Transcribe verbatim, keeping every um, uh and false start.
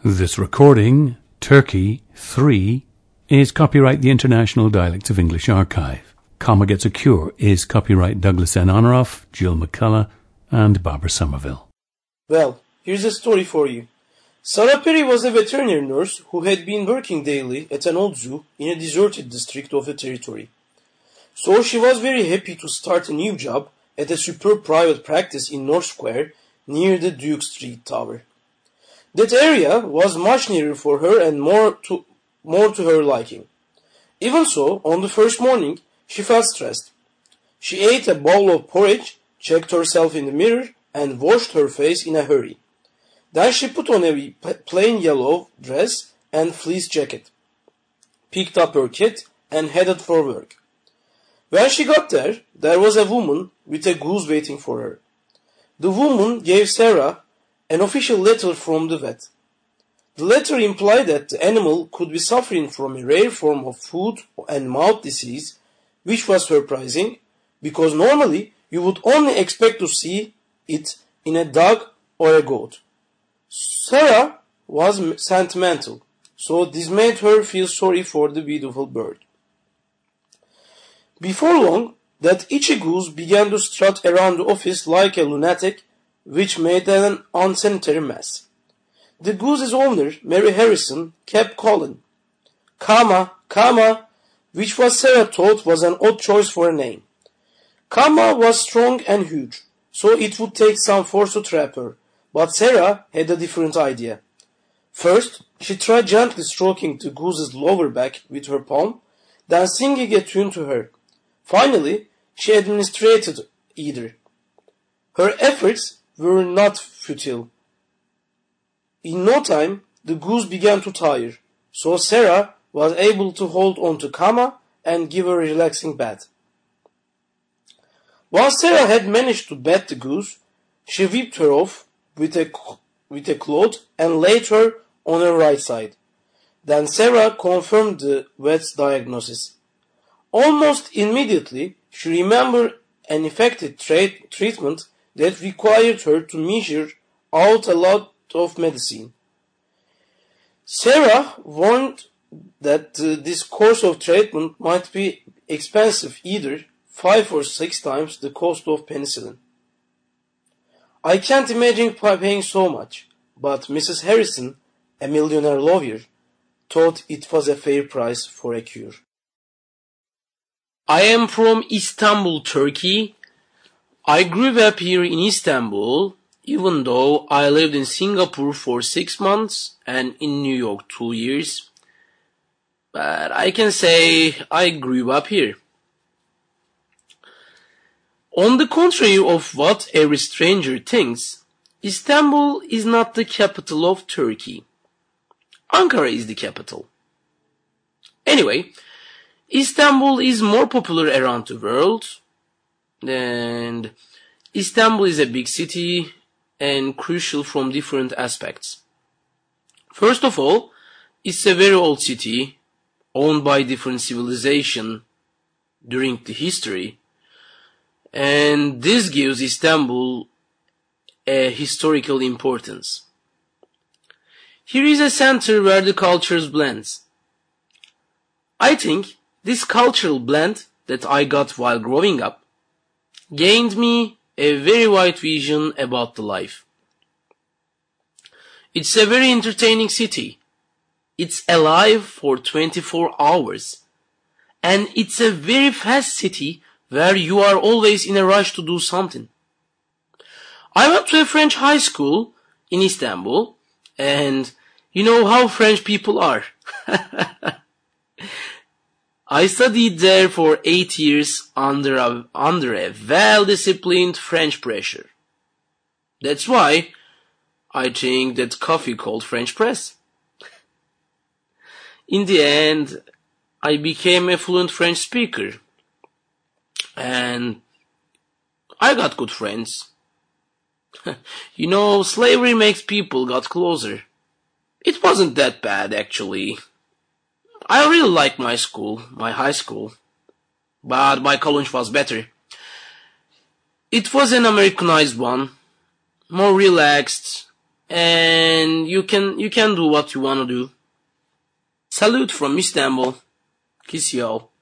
This recording, Turkey three, is copyright the International Dialects of English Archive. Comma Gets a Cure is copyright Douglas N. Honoraff, Jill McCullough, and Barbara Somerville. Well, here's a story for you. Sarah Perry was a veterinary nurse who had been working daily at an old zoo in a deserted district of the territory. So she was very happy to start a new job at a superb private practice in North Square near the Duke Street Tower. That area was much nearer for her and more to, more to her liking. Even so, on the first morning, she felt stressed. She ate a bowl of porridge, checked herself in the mirror, and washed her face in a hurry. Then she put on a plain yellow dress and fleece jacket, picked up her kit, and headed for work. When she got there, there was a woman with a goose waiting for her. The woman gave Sarah an official letter from the vet. The letter implied that the animal could be suffering from a rare form of foot and mouth disease, which was surprising, because normally you would only expect to see it in a dog or a goat. Sarah was sentimental, so this made her feel sorry for the beautiful bird. Before long, that itchy goose began to strut around the office like a lunatic, which made an unsanitary mess. The goose's owner, Mary Harrison, kept calling, Kama, Kama, which was Sarah thought was an odd choice for a name. Kama was strong and huge, so it would take some force to trap her, but Sarah had a different idea. First, she tried gently stroking the goose's lower back with her palm, then singing a tune to her. Finally, she administrated either. Her efforts were not futile. In no time, the goose began to tire, so Sarah was able to hold on to Kama and give her a relaxing bath. Once Sarah had managed to bat the goose, she whipped her off with a, with a cloth and laid her on her right side. Then Sarah confirmed the vet's diagnosis. Almost immediately, she remembered an effective tra- treatment that required her to measure out a lot of medicine. Sarah warned that uh, this course of treatment might be expensive, either five or six times the cost of penicillin. I can't imagine paying so much, but Missus Harrison, a millionaire lawyer, thought it was a fair price for a cure. I am from Istanbul, Turkey. I grew up here in Istanbul, even though I lived in Singapore for six months and in New York two years. But I can say I grew up here. On the contrary of what every stranger thinks, Istanbul is not the capital of Turkey. Ankara is the capital. Anyway, Istanbul is more popular around the world, and Istanbul is a big city and crucial from different aspects. First of all, it's a very old city owned by different civilizations during the history, and this gives Istanbul a historical importance. Here is a center where the cultures blend. I think this cultural blend that I got while growing up gained me a very wide vision about the life. It's a very entertaining city. It's alive for twenty-four hours. And it's a very fast city where you are always in a rush to do something. I went to a French high school in Istanbul, and you know how French people are. I studied there for eight years under a, under a well-disciplined French pressure. That's why I think that coffee called French press. In the end, I became a fluent French speaker. And I got good friends. You know, slavery makes people got closer. It wasn't that bad, actually. I really liked my school, my high school, but my college was better. It was an Americanized one, more relaxed, and you can you can do what you want to do. Salute from Istanbul. Kiss y'all.